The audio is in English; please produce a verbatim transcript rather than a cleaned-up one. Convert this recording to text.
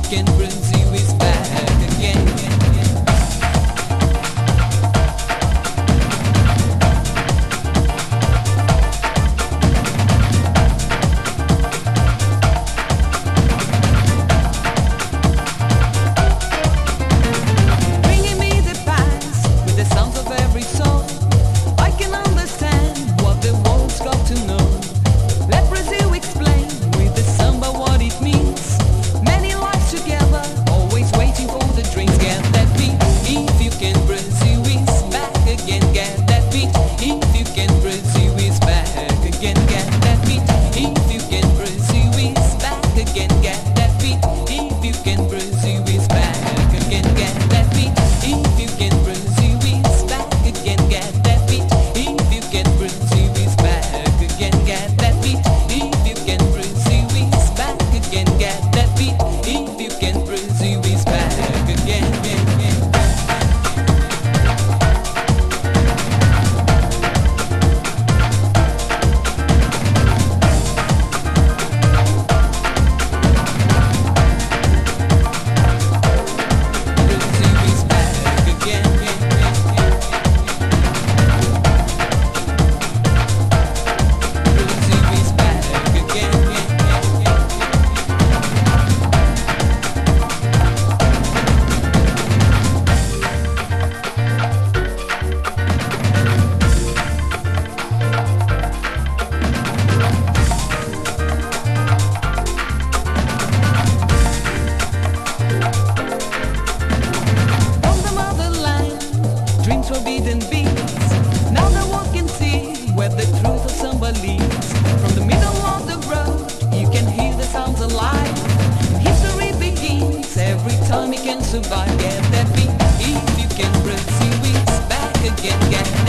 can Brazil is back again. Bringing me the past with the sounds of every song. I can understand what the world's got to know. Let Brazil explain with the samba what it means. Many lives together, always waiting for the dreams. Get that beat, if you can, Brazil is back again. Get that beat, if you can, Brazil is back again. Get that beat, if you can, Brazil is back again. Get that beat, if you can, Brazil is back again. Get that beat, if you can, Brazil is back again. Get that beat, if you can, Brazil is back again. Get that beat, if you can, Brazil is back again. Get that beat, if you can, Brazil is back again. Brazil is back again. Brazil is back again. From the motherland, dreams forbidden beats. Now the world can see where the truth of samba leads. From the middle of the road, you can hear the sounds alive. History begins every time you can survive. Get that beat, if you can, Brazil is back again. Get